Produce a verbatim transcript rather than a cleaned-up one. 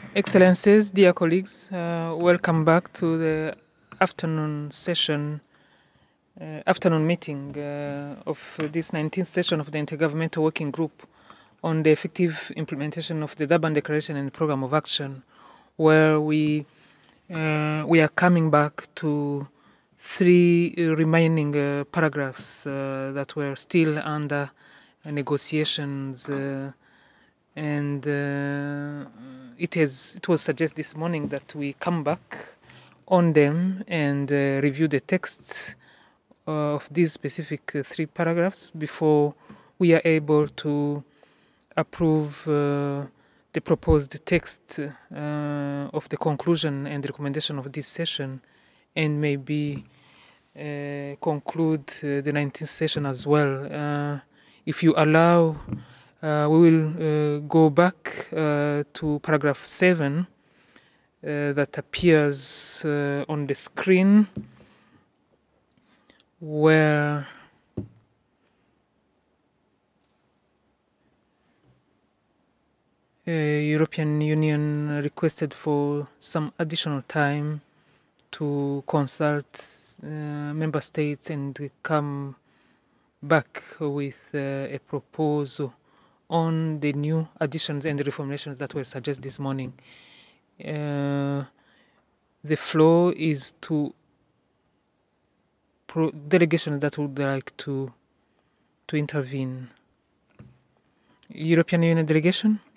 Excellencies, dear colleagues, uh, welcome back to the afternoon session, uh, afternoon meeting uh, of this nineteenth session of the Intergovernmental Working Group on the effective implementation of the Durban Declaration and Program of Action, where we uh, we are coming back to three remaining uh, paragraphs uh, that were still under negotiations. Uh, and uh, it is it was suggested this morning that we come back on them and uh, review the texts of these specific uh, three paragraphs before we are able to approve uh, the proposed text uh, of the conclusion and recommendation of this session, and maybe uh, conclude uh, the nineteenth session as well. Uh, if you allow, uh, we will uh, go back uh, to paragraph seven uh, that appears uh, on the screen, where uh, European Union requested for some additional time to consult uh, member states and come back with uh, a proposal on the new additions and reformulations that were suggested this morning. Uh, the floor is to pro- delegations that would like to to intervene. European Union delegation?